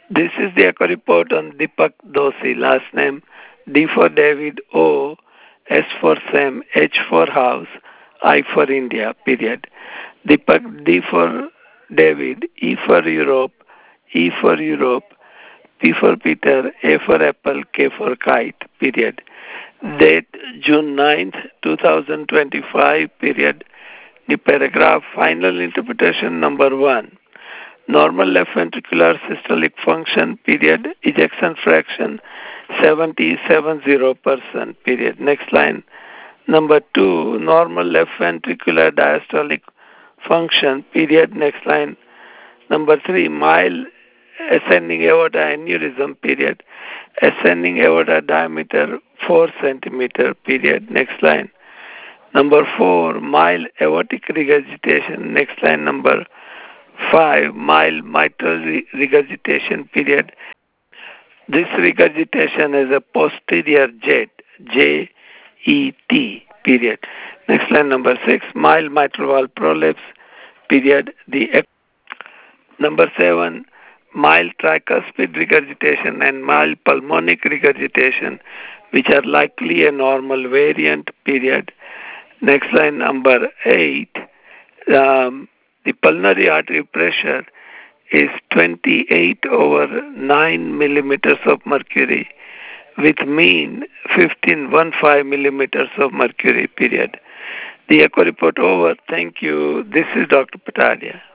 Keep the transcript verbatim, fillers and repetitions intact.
This is the echo report on Deepak Doshi, last name D for David, O, S for Sam, H for House, I for India, period. Deepak, D for David, E for Europe, E for Europe, P for Peter, A for Apple, K for Kite, period. Date June ninth, twenty twenty-five, period. The paragraph, final interpretation number one. Normal left ventricular systolic function, period. Ejection fraction, seventy-seven percent, period. Next line. Number two, normal left ventricular diastolic function, period. Next line. Number three, mild ascending aorta aneurysm, period. Ascending aorta diameter four centimeter, period. Next line. Number four, mild aortic regurgitation. Next line. Number five, mild mitral regurgitation, period. This regurgitation is a posterior jet, J E T, period. Next line. Number six, mild mitral valve prolapse, period. The Number seven, mild tricuspid regurgitation and mild pulmonic regurgitation, which are likely a normal variant, period. Next line, number eight, um, the pulmonary artery pressure is twenty-eight over nine millimeters of mercury, with mean fifteen point one five millimeters of mercury, period. The echo report over. Thank you. This is Doctor Patadia.